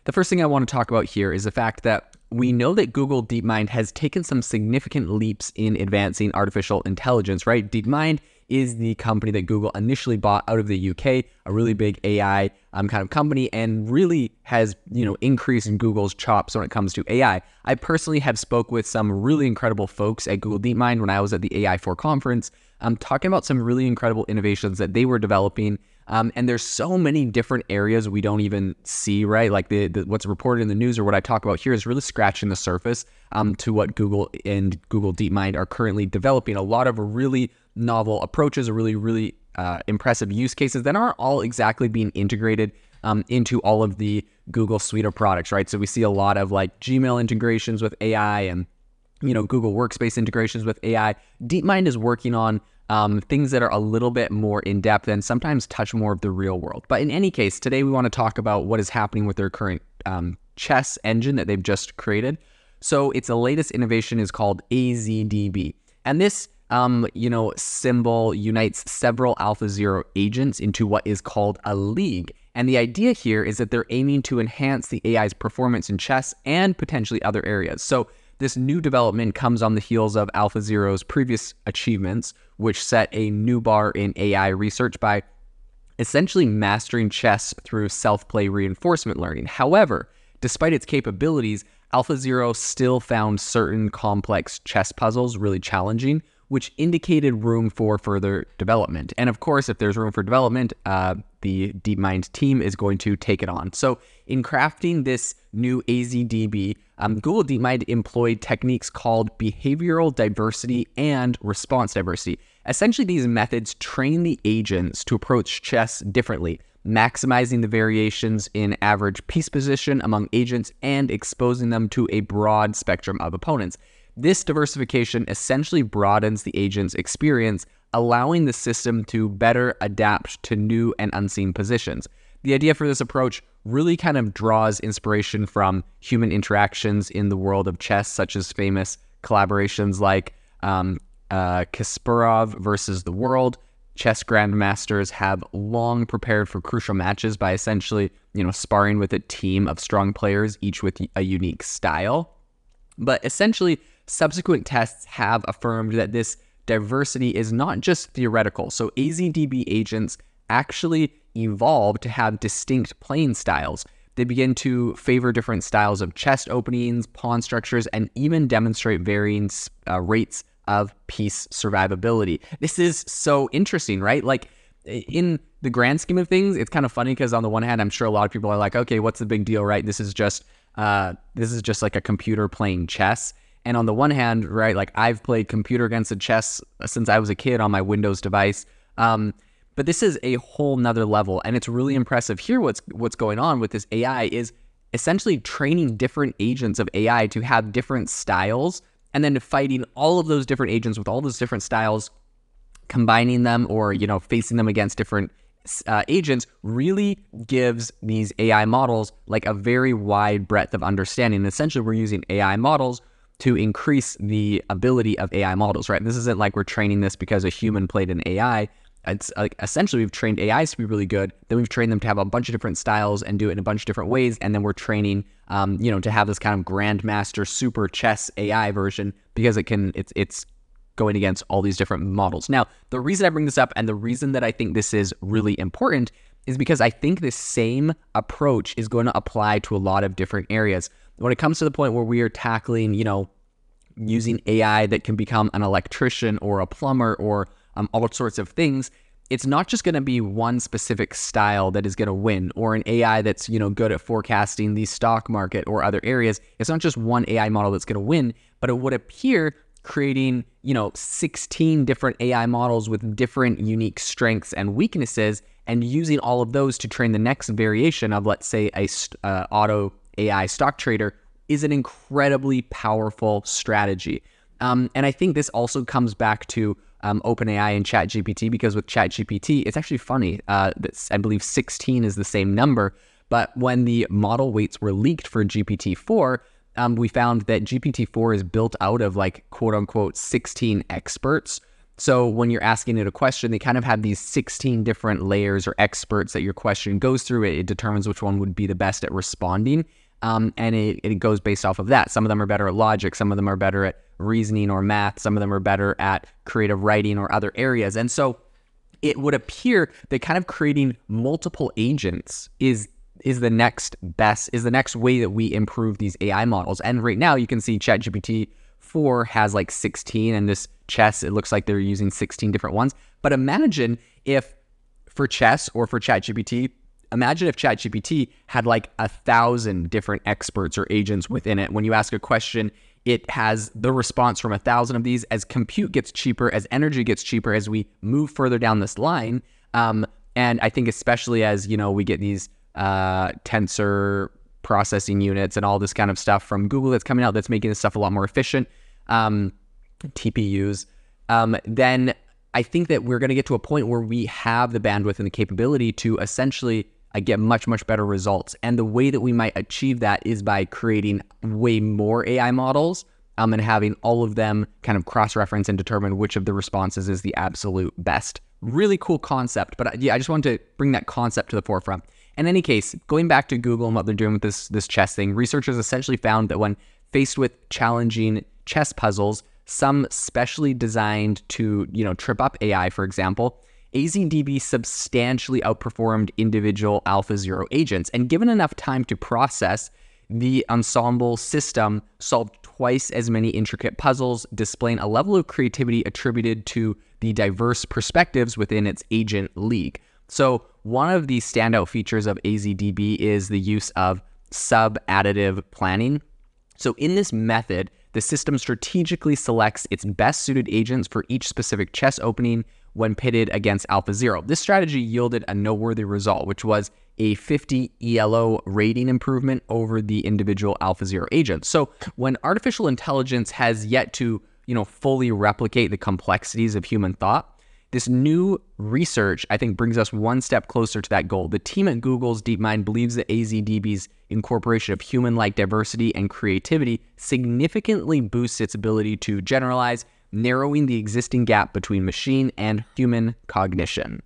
The first thing I want to talk about here is the fact that we know that Google DeepMind has taken some significant leaps in advancing artificial intelligence, right? DeepMind is the company that Google initially bought out of the UK, a really big AI kind of company, and really has, increased Google's chops when it comes to AI. I personally have spoke with some really incredible folks at Google DeepMind when I was at the AI4 conference, talking about some really incredible innovations that they were developing. And there's so many different areas we don't even see, right? Like what's reported in the news or what I talk about here is really scratching the surface to what Google and Google DeepMind are currently developing. A lot of really novel approaches, or really impressive use cases that aren't all exactly being integrated into all of the Google suite of products, right? So we see a lot of like Gmail integrations with AI and Google Workspace integrations with AI. DeepMind is working on things that are a little bit more in-depth and sometimes touch more of the real world. But in any case, today we want to talk about what is happening with their current chess engine that they've just created. So its latest innovation is called AZDB. And this symbol unites several AlphaZero agents into what is called a league. And the idea here is that they're aiming to enhance the AI's performance in chess and potentially other areas. So this new development comes on the heels of AlphaZero's previous achievements, which set a new bar in AI research by essentially mastering chess through self-play reinforcement learning. However, despite its capabilities, AlphaZero still found certain complex chess puzzles really challenging, which indicated room for further development. And of course, if there's room for development, the DeepMind team is going to take it on. So in crafting this new AZDB, Google DeepMind employed techniques called behavioral diversity and response diversity. Essentially, these methods train the agents to approach chess differently, maximizing the variations in average piece position among agents and exposing them to a broad spectrum of opponents. This diversification essentially broadens the agent's experience, allowing the system to better adapt to new and unseen positions. The idea for this approach really kind of draws inspiration from human interactions in the world of chess, such as famous collaborations like Kasparov versus the World. Chess grandmasters have long prepared for crucial matches by essentially, sparring with a team of strong players, each with a unique style. But essentially, subsequent tests have affirmed that this diversity is not just theoretical. So AZDB agents actually evolve to have distinct playing styles. They begin to favor different styles of chest openings, pawn structures, and even demonstrate varying rates of piece survivability. This is so interesting, right? Like, in the grand scheme of things, it's kind of funny because on the one hand, I'm sure a lot of people are like, okay, what's the big deal, right? This is just like a computer playing chess. And on the one hand, right, like I've played computer against a chess since I was a kid on my Windows device. But this is a whole nother level, and it's really impressive here. What's going on with this AI is essentially training different agents of AI to have different styles, and then fighting all of those different agents with all those different styles, combining them or facing them against different agents really gives these AI models like a very wide breadth of understanding. And essentially, we're using AI models to increase the ability of AI models, right? This isn't like we're training this because a human played an AI. It's like essentially we've trained AIs to be really good. Then we've trained them to have a bunch of different styles and do it in a bunch of different ways. And then we're training, to have this kind of grandmaster super chess AI version because it's going against all these different models. Now, the reason I bring this up and the reason that I think this is really important is because I think this same approach is going to apply to a lot of different areas. When it comes to the point where we are tackling, using AI that can become an electrician or a plumber or all sorts of things, it's not just going to be one specific style that is going to win, or an AI that's, good at forecasting the stock market or other areas. It's not just one AI model that's going to win, but it would appear creating, 16 different AI models with different unique strengths and weaknesses, and using all of those to train the next variation of, let's say, a auto AI stock trader is an incredibly powerful strategy. And I think this also comes back to OpenAI and ChatGPT, because with ChatGPT, it's actually funny. I believe 16 is the same number, but when the model weights were leaked for GPT-4, we found that GPT-4 is built out of like quote unquote 16 experts. So when you're asking it a question, they kind of have these 16 different layers or experts that your question goes through. It determines which one would be the best at responding. And it goes based off of that. Some of them are better at logic. Some of them are better at reasoning or math. Some of them are better at creative writing or other areas. And so it would appear that kind of creating multiple agents is the next way that we improve these AI models. And right now you can see ChatGPT 4 has like 16, and this Chess, it looks like they're using 16 different ones. But imagine if for Chess or for ChatGPT, imagine if ChatGPT had like 1,000 different experts or agents within it. When you ask a question, it has the response from 1,000 of these. As compute gets cheaper, as energy gets cheaper, as we move further down this line, and I think especially as, we get these tensor processing units and all this kind of stuff from Google that's coming out that's making this stuff a lot more efficient, TPUs, then I think that we're going to get to a point where we have the bandwidth and the capability to essentially get much, much better results. And the way that we might achieve that is by creating way more AI models and having all of them kind of cross-reference and determine which of the responses is the absolute best. Really cool concept, but yeah, I just wanted to bring that concept to the forefront. In any case, going back to Google and what they're doing with this chess thing, researchers essentially found that when faced with challenging chess puzzles, some specially designed to, trip up AI, for example, AZDB substantially outperformed individual AlphaZero agents. And given enough time to process, the ensemble system solved twice as many intricate puzzles, displaying a level of creativity attributed to the diverse perspectives within its agent league. So one of the standout features of AZDB is the use of sub-additive planning. So in this method, the system strategically selects its best suited agents for each specific chess opening when pitted against AlphaZero. This strategy yielded a noteworthy result, which was a 50 ELO rating improvement over the individual AlphaZero agents. So when artificial intelligence has yet to, fully replicate the complexities of human thought, this new research, I think, brings us one step closer to that goal. The team at Google's DeepMind believes that AZDB's incorporation of human-like diversity and creativity significantly boosts its ability to generalize, narrowing the existing gap between machine and human cognition.